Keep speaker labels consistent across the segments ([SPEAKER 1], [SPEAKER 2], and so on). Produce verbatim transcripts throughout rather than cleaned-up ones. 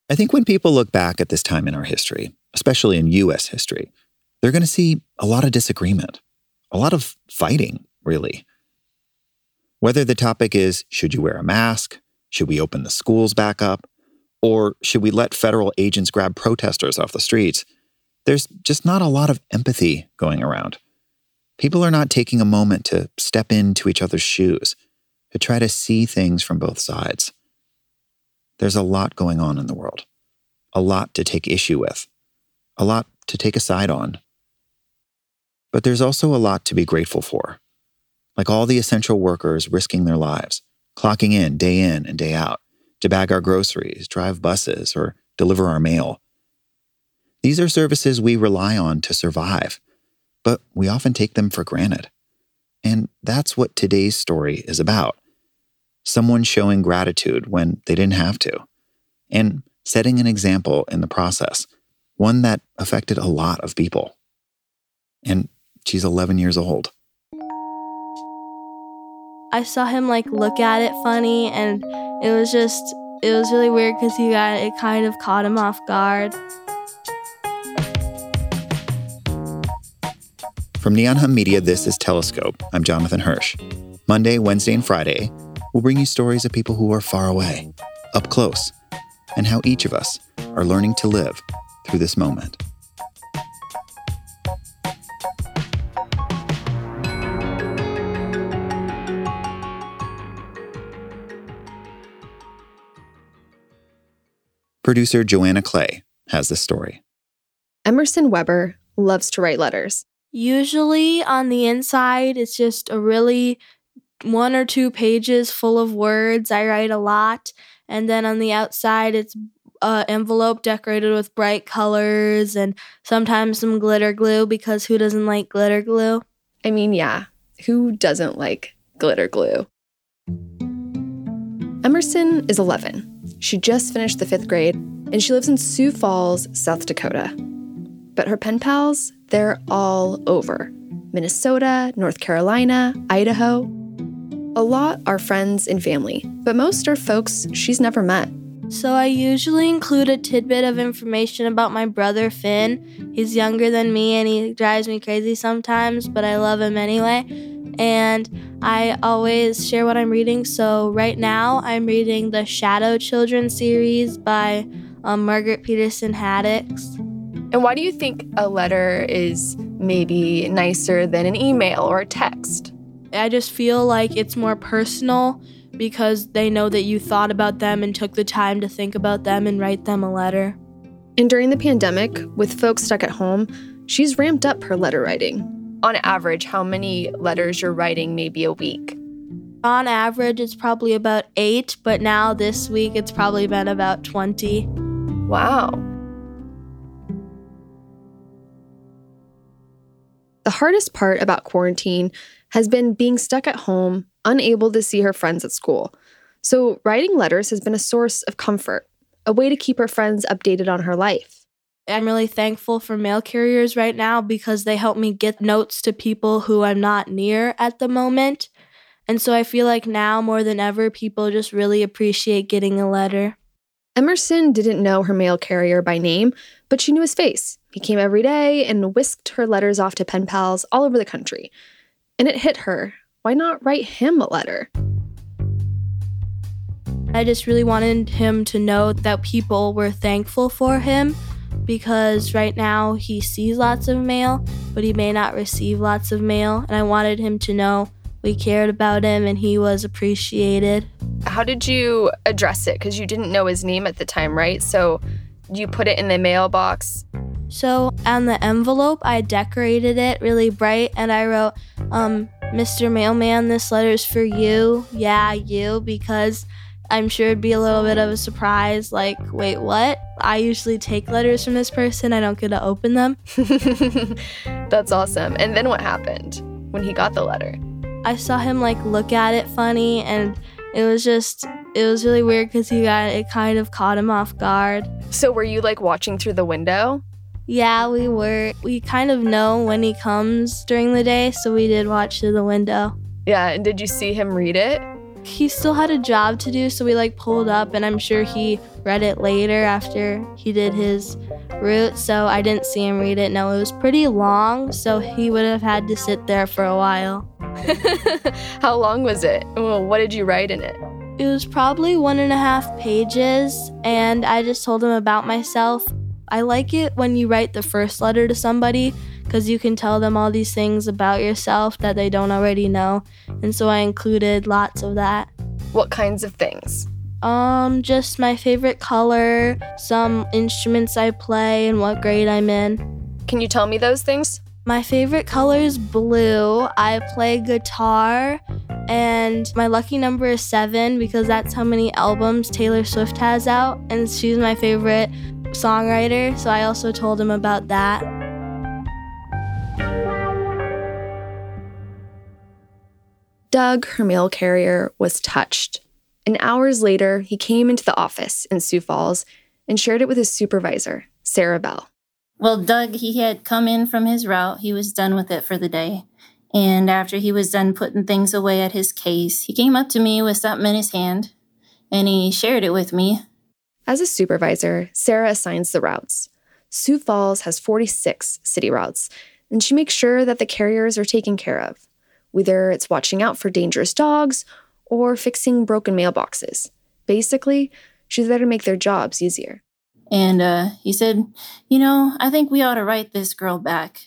[SPEAKER 1] I think when people look back at this time in our history, especially in U S history, they're going to see a lot of disagreement, a lot of fighting, really. Whether the topic is, should you wear a mask? Should we open the schools back up? Or should we let federal agents grab protesters off the streets? There's just not a lot of empathy going around. People are not taking a moment to step into each other's shoes, to try to see things from both sides. There's a lot going on in the world, a lot to take issue with, a lot to take a side on. But there's also a lot to be grateful for, like all the essential workers risking their lives, clocking in day in and day out to bag our groceries, drive buses, or deliver our mail. These are services we rely on to survive, but we often take them for granted. And that's what today's story is about. Someone showing gratitude when they didn't have to, and setting an example in the process, one that affected a lot of people. And she's eleven years old.
[SPEAKER 2] I saw him like look at it funny, and it was just, it was really weird because he got, it kind of caught him off guard.
[SPEAKER 1] From Neon Hum Media, this is Telescope. I'm Jonathan Hirsch. Monday, Wednesday, and Friday, we'll bring you stories of people who are far away, up close, and how each of us are learning to live through this moment. Producer Joanna Clay has this story.
[SPEAKER 3] Emerson Weber loves to write letters.
[SPEAKER 2] Usually on the inside, it's just a really one or two pages full of words. I write a lot. And then on the outside, it's an envelope decorated with bright colors and sometimes some glitter glue, because who doesn't like glitter glue?
[SPEAKER 3] I mean, yeah, who doesn't like glitter glue? Emerson is eleven. She just finished the fifth grade, and she lives in Sioux Falls, South Dakota. But her pen pals, they're all over. Minnesota, North Carolina, Idaho. A lot are friends and family, but most are folks she's never met.
[SPEAKER 2] So I usually include a tidbit of information about my brother, Finn. He's younger than me, and he drives me crazy sometimes, but I love him anyway. And I always share what I'm reading. So right now, I'm reading the Shadow Children series by um, Margaret Peterson Haddix.
[SPEAKER 3] And why do you think a letter is maybe nicer than an email or a text?
[SPEAKER 2] I just feel like it's more personal because they know that you thought about them and took the time to think about them and write them a letter.
[SPEAKER 3] And during the pandemic, with folks stuck at home, she's ramped up her letter writing. On average, how many letters you're writing maybe a week?
[SPEAKER 2] On average, it's probably about eight, but now this week it's probably been about twenty.
[SPEAKER 3] Wow. The hardest part about quarantine has been being stuck at home, unable to see her friends at school. So writing letters has been a source of comfort, a way to keep her friends updated on her life.
[SPEAKER 2] I'm really thankful for mail carriers right now because they help me get notes to people who I'm not near at the moment. And so I feel like now more than ever, people just really appreciate getting a letter.
[SPEAKER 3] Emerson didn't know her mail carrier by name, but she knew his face. He came every day and whisked her letters off to pen pals all over the country. And it hit her. Why not write him a letter?
[SPEAKER 2] I just really wanted him to know that people were thankful for him, because right now he sees lots of mail, but he may not receive lots of mail. And I wanted him to know we cared about him and he was appreciated.
[SPEAKER 3] How did you address it? Because you didn't know his name at the time, right? So you put it in the mailbox.
[SPEAKER 2] So on the envelope, I decorated it really bright and I wrote, um, Mister Mailman, this letter's for you. Yeah, you, because I'm sure it'd be a little bit of a surprise, like, wait, what? I usually take letters from this person. I don't get to open them.
[SPEAKER 3] That's awesome. And then what happened when he got the letter?
[SPEAKER 2] I saw him, like, look at it funny, and it was just, it was really weird because he got, it kind of caught him off guard.
[SPEAKER 3] So were you, like, watching through the window?
[SPEAKER 2] Yeah, we were. We kind of know when he comes during the day, so we did watch through the window.
[SPEAKER 3] Yeah, and did you see him read it?
[SPEAKER 2] like he still had a job to do, so we like pulled up, and I'm sure he read it later after he did his route, so I didn't see him read it. No, it was pretty long, so he would have had to sit there for a while.
[SPEAKER 3] How long was it? Well, what did you write in it?
[SPEAKER 2] It was probably one and a half pages, and I just told him about myself. I like it when you write the first letter to somebody because you can tell them all these things about yourself that they don't already know, and so I included lots of that.
[SPEAKER 3] What kinds of things?
[SPEAKER 2] Um, just my favorite color, some instruments I play, and what grade I'm in.
[SPEAKER 3] Can you tell me those things?
[SPEAKER 2] My favorite color is blue. I play guitar, and my lucky number is seven because that's how many albums Taylor Swift has out, and she's my favorite songwriter, so I also told him about that.
[SPEAKER 3] Doug, her mail carrier, was touched. And hours later, he came into the office in Sioux Falls and shared it with his supervisor, Sarah Bell.
[SPEAKER 4] Well, Doug, he had come in from his route. He was done with it for the day. And after he was done putting things away at his case, he came up to me with something in his hand, and he shared it with me.
[SPEAKER 3] As a supervisor, Sarah assigns the routes. Sioux Falls has forty-six city routes, and she makes sure that the carriers are taken care of, whether it's watching out for dangerous dogs or fixing broken mailboxes. Basically, she's there to make their jobs easier.
[SPEAKER 4] And uh, he said, you know, I think we ought to write this girl back.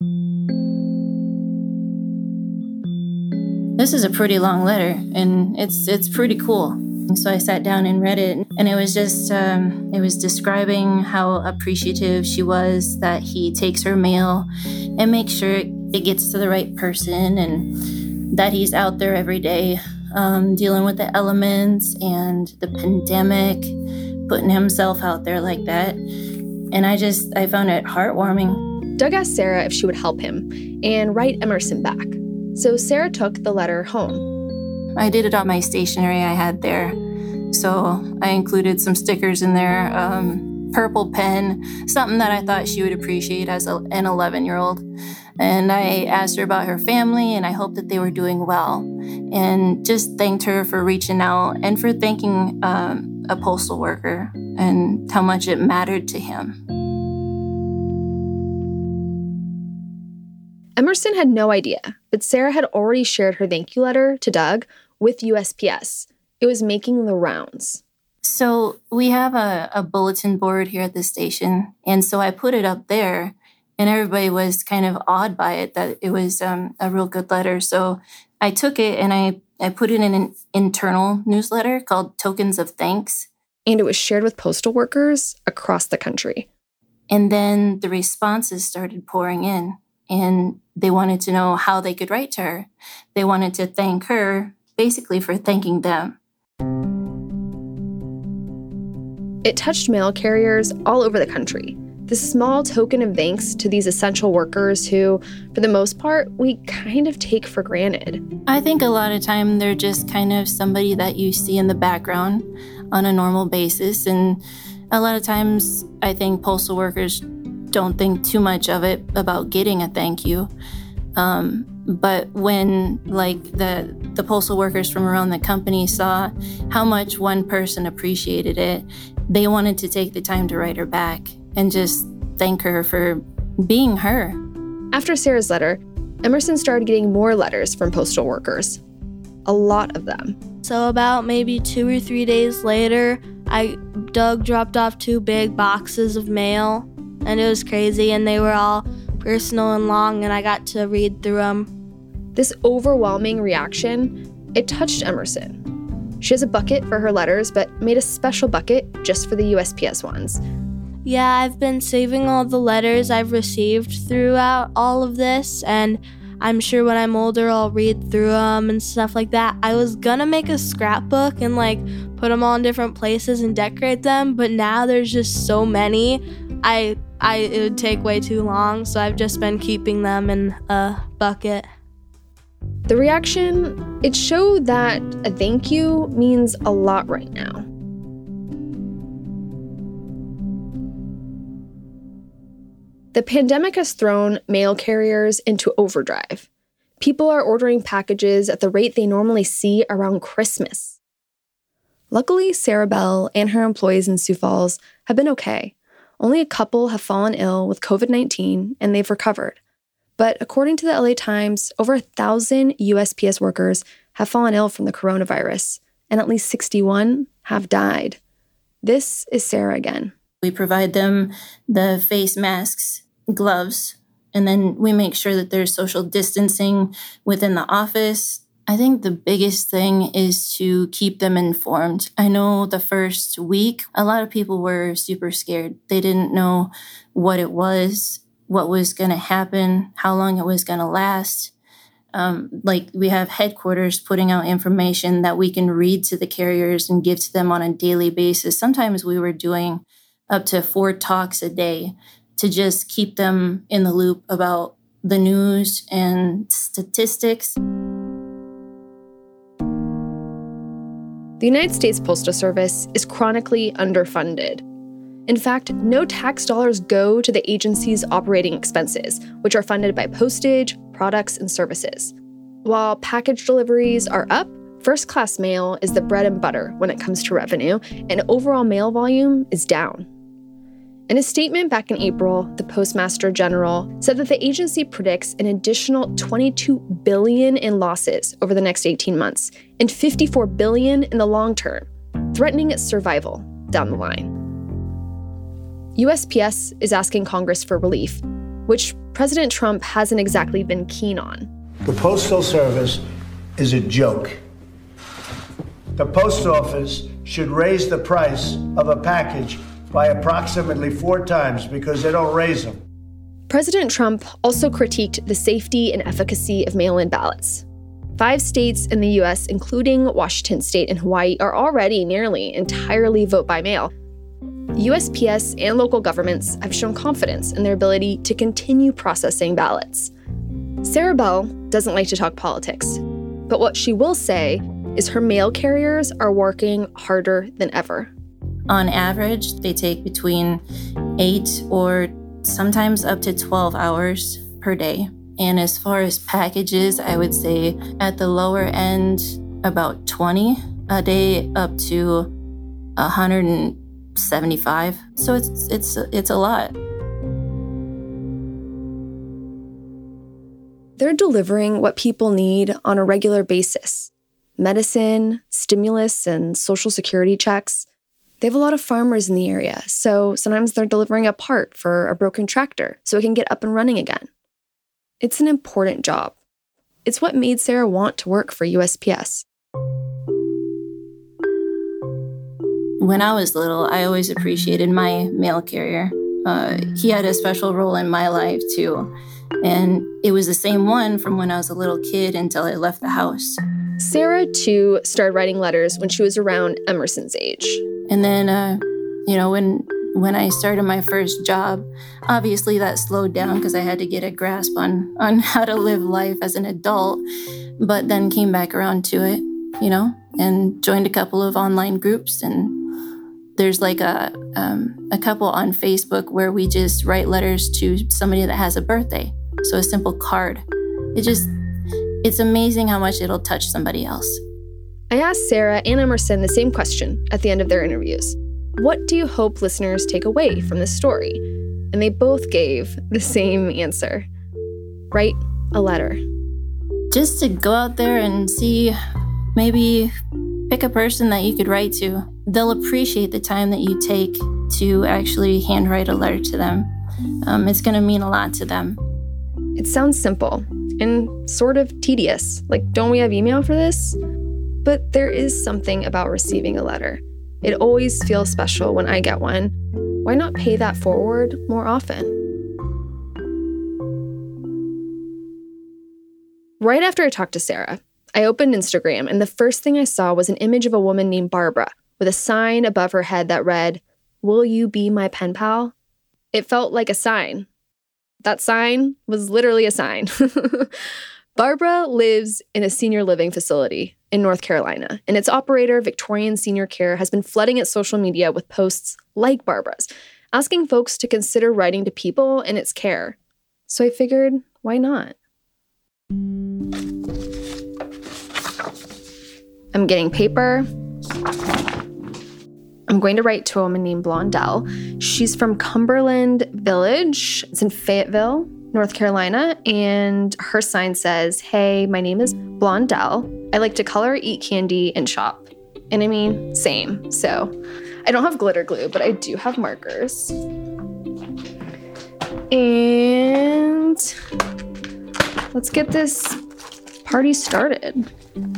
[SPEAKER 4] This is a pretty long letter, and it's it's pretty cool. So I sat down and read it, and it was just, um, it was describing how appreciative she was that he takes her mail and makes sure it, it gets to the right person, and that he's out there every day um, dealing with the elements and the pandemic, putting himself out there like that. And I just, I found it heartwarming.
[SPEAKER 3] Doug asked Sarah if she would help him and write Emerson back. So Sarah took the letter home.
[SPEAKER 4] I did it on my stationery I had there. So I included some stickers in there, um, purple pen, something that I thought she would appreciate as a, an eleven-year-old. And I asked her about her family, and I hoped that they were doing well. And just thanked her for reaching out and for thanking um, a postal worker and how much it mattered to him.
[SPEAKER 3] Emerson had no idea, but Sarah had already shared her thank you letter to Doug with U S P S. It was making the rounds.
[SPEAKER 4] So we have a, a bulletin board here at the station, and so I put it up there, and everybody was kind of awed by it, that it was um, a real good letter. So I took it and I, I put it in an internal newsletter called Tokens of Thanks.
[SPEAKER 3] And it was shared with postal workers across the country.
[SPEAKER 4] And then the responses started pouring in, and they wanted to know how they could write to her. They wanted to thank her, basically for thanking them.
[SPEAKER 3] It touched mail carriers all over the country. This small token of thanks to these essential workers who, for the most part, we kind of take for granted.
[SPEAKER 4] I think a lot of time they're just kind of somebody that you see in the background on a normal basis. And a lot of times I think postal workers don't think too much of it about getting a thank you. Um, but when like the the postal workers from around the company saw how much one person appreciated it, they wanted to take the time to write her back and just thank her for being her.
[SPEAKER 3] After Sarah's letter, Emerson started getting more letters from postal workers. A lot of them.
[SPEAKER 2] So about maybe two or three days later, I Doug dropped off two big boxes of mail, and it was crazy, and they were all personal and long, and I got to read through them.
[SPEAKER 3] This overwhelming reaction, it touched Emerson. She has a bucket for her letters, but made a special bucket just for the U S P S ones.
[SPEAKER 2] Yeah, I've been saving all the letters I've received throughout all of this, and I'm sure when I'm older I'll read through them and stuff like that. I was gonna make a scrapbook and like put them all in different places and decorate them, but now there's just so many. I I it would take way too long, so I've just been keeping them in a bucket.
[SPEAKER 3] The reaction, it showed that a thank you means a lot right now. The pandemic has thrown mail carriers into overdrive. People are ordering packages at the rate they normally see around Christmas. Luckily, Sarah Bell and her employees in Sioux Falls have been okay. Only a couple have fallen ill with covid nineteen, and they've recovered. But according to the L A Times, over a thousand U S P S workers have fallen ill from the coronavirus, and at least sixty-one have died. This is Sarah again.
[SPEAKER 4] We provide them the face masks, gloves, and then we make sure that there's social distancing within the office. I think the biggest thing is to keep them informed. I know the first week, a lot of people were super scared. They didn't know what it was, what was going to happen, how long it was going to last. Um, like we have headquarters putting out information that we can read to the carriers and give to them on a daily basis. Sometimes we were doing up to four talks a day to just keep them in the loop about the news and statistics.
[SPEAKER 3] The United States Postal Service is chronically underfunded. In fact, no tax dollars go to the agency's operating expenses, which are funded by postage, products, and services. While package deliveries are up, first-class mail is the bread and butter when it comes to revenue, and overall mail volume is down. In a statement back in April, the Postmaster General said that the agency predicts an additional twenty-two billion dollars in losses over the next eighteen months and fifty-four billion dollars in the long term, threatening its survival down the line. U S P S is asking Congress for relief, which President Trump hasn't exactly been keen on.
[SPEAKER 5] The Postal Service is a joke. The post office should raise the price of a package by approximately four times because they don't raise them.
[SPEAKER 3] President Trump also critiqued the safety and efficacy of mail-in ballots. Five states in the U S, including Washington State and Hawaii, are already nearly entirely vote by mail. U S P S and local governments have shown confidence in their ability to continue processing ballots. Sarah Bell doesn't like to talk politics, but what she will say is her mail carriers are working harder than ever.
[SPEAKER 4] On average, they take between eight or sometimes up to twelve hours per day. And as far as packages, I would say at the lower end, about twenty a day up to one hundred seventy-five. So it's it's it's a lot.
[SPEAKER 3] They're delivering what people need on a regular basis. Medicine, stimulus, and social security checks. They have a lot of farmers in the area, so sometimes they're delivering a part for a broken tractor so it can get up and running again. It's an important job. It's what made Sarah want to work for U S P S.
[SPEAKER 4] When I was little, I always appreciated my mail carrier. Uh, he had a special role in my life, too. And it was the same one from when I was a little kid until I left the house.
[SPEAKER 3] Sarah, too, started writing letters when she was around Emerson's age.
[SPEAKER 4] And then, uh, you know, when when I started my first job, obviously that slowed down because I had to get a grasp on, on how to live life as an adult, but then came back around to it, you know, and joined a couple of online groups. And there's like a um, a couple on Facebook where we just write letters to somebody that has a birthday. So a simple card. It just, it's amazing how much it'll touch somebody else.
[SPEAKER 3] I asked Sarah and Emerson the same question at the end of their interviews. What do you hope listeners take away from this story? And they both gave the same answer. Write a letter.
[SPEAKER 4] Just to go out there and see, maybe pick a person that you could write to. They'll appreciate the time that you take to actually handwrite a letter to them. Um, it's going to mean a lot to them.
[SPEAKER 3] It sounds simple and sort of tedious. Like, don't we have email for this? But there is something about receiving a letter. It always feels special when I get one. Why not pay that forward more often? Right after I talked to Sarah, I opened Instagram, and the first thing I saw was an image of a woman named Barbara with a sign above her head that read, "Will you be my pen pal?" It felt like a sign. That sign was literally a sign. Barbara lives in a senior living facility in North Carolina, and its operator, Victorian Senior Care, has been flooding its social media with posts like Barbara's, asking folks to consider writing to people in its care. So I figured, why not? I'm getting paper. I'm going to write to a woman named Blondell. She's from Cumberland Village. It's in Fayetteville, North Carolina. And her sign says, "Hey, my name is Blondell. I like to color, eat candy, and shop." And I mean, same. So I don't have glitter glue, but I do have markers. And let's get this party started.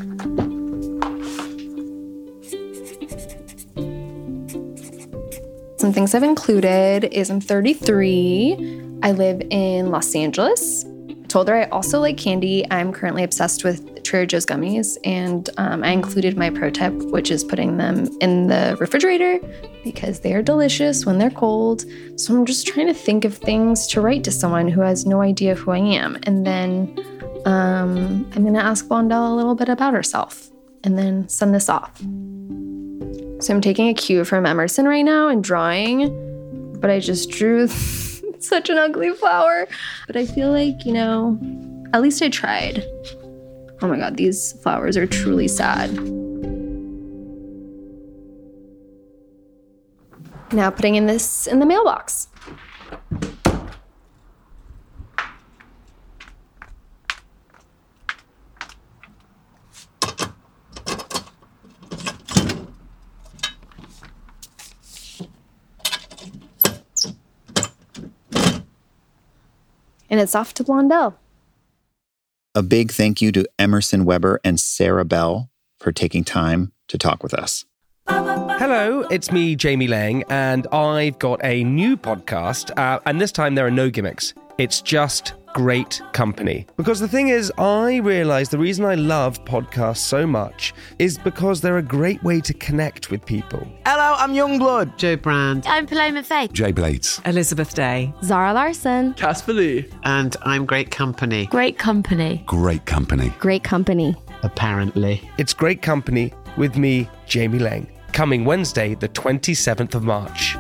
[SPEAKER 3] Some things I've included is I'm thirty-three. I live in Los Angeles. I told her I also like candy. I'm currently obsessed with Trader Joe's gummies, and um, I included my pro tip, which is putting them in the refrigerator because they are delicious when they're cold. So I'm just trying to think of things to write to someone who has no idea who I am. And then um, I'm going to ask Blondell a little bit about herself and then send this off. So I'm taking a cue from Emerson right now and drawing, but I just drew such an ugly flower. But I feel like, you know, at least I tried. Oh my God, these flowers are truly sad. Now putting in this in the mailbox. And it's off to Blondell.
[SPEAKER 1] A big thank you to Emerson Weber and Sarah Bell for taking time to talk with us.
[SPEAKER 6] Hello, it's me, Jamie Lang, and I've got a new podcast, uh, and this time there are no gimmicks. It's just great company. Because the thing is, I realised the reason I love podcasts so much is because they're a great way to connect with people.
[SPEAKER 7] Hello, I'm Youngblood.
[SPEAKER 8] Joe Brand.
[SPEAKER 9] I'm Paloma Faye.
[SPEAKER 10] Jay Blades.
[SPEAKER 8] Elizabeth Day.
[SPEAKER 9] Zara Larson.
[SPEAKER 7] Casper Lee.
[SPEAKER 8] And I'm Great Company.
[SPEAKER 9] Great company.
[SPEAKER 10] Great company.
[SPEAKER 9] Great company.
[SPEAKER 8] Apparently.
[SPEAKER 6] It's great company with me, Jamie Lang. Coming Wednesday, the twenty-seventh of March.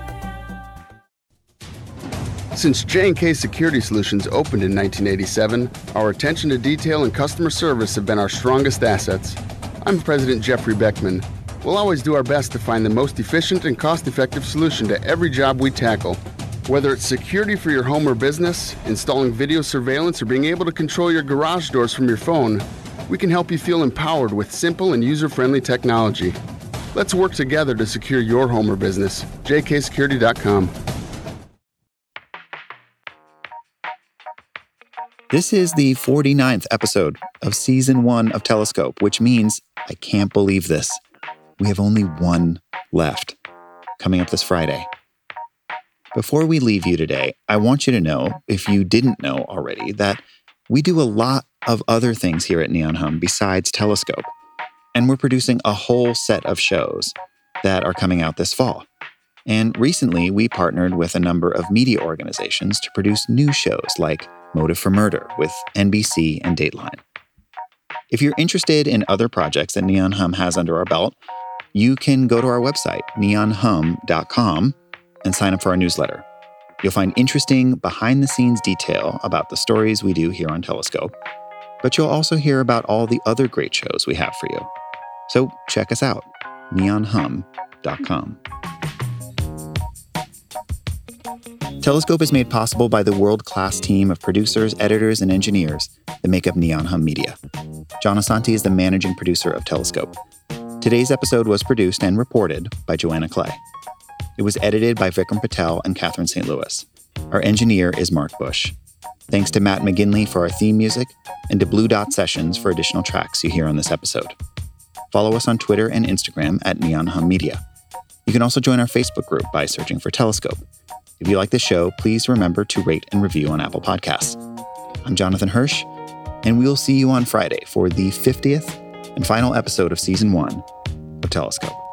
[SPEAKER 11] Since J and K Security Solutions opened in nineteen eighty-seven, our attention to detail and customer service have been our strongest assets. I'm President Jeffrey Beckman. We'll always do our best to find the most efficient and cost-effective solution to every job we tackle. Whether it's security for your home or business, installing video surveillance, or being able to control your garage doors from your phone, we can help you feel empowered with simple and user-friendly technology. Let's work together to secure your home or business. J K security dot com.
[SPEAKER 1] This is the forty-ninth episode of Season one of Telescope, which means I can't believe this. We have only one left, coming up this Friday. Before we leave you today, I want you to know, if you didn't know already, that we do a lot of other things here at Neon Hum besides Telescope. And we're producing a whole set of shows that are coming out this fall. And recently, we partnered with a number of media organizations to produce new shows like Motive for Murder with N B C and Dateline. If you're interested in other projects that Neon Hum has under our belt, you can go to our website, neon hum dot com, and sign up for our newsletter. You'll find interesting behind-the-scenes detail about the stories we do here on Telescope, but you'll also hear about all the other great shows we have for you. So check us out, neon hum dot com. Telescope is made possible by the world-class team of producers, editors, and engineers that make up Neon Hum Media. John Asante is the managing producer of Telescope. Today's episode was produced and reported by Joanna Clay. It was edited by Vikram Patel and Catherine Saint Louis. Our engineer is Mark Bush. Thanks to Matt McGinley for our theme music and to Blue Dot Sessions for additional tracks you hear on this episode. Follow us on Twitter and Instagram at Neon Hum Media. You can also join our Facebook group by searching for Telescope. If you like the show, please remember to rate and review on Apple Podcasts. I'm Jonathan Hirsch, and we'll see you on Friday for the fiftieth and final episode of Season one of Telescope.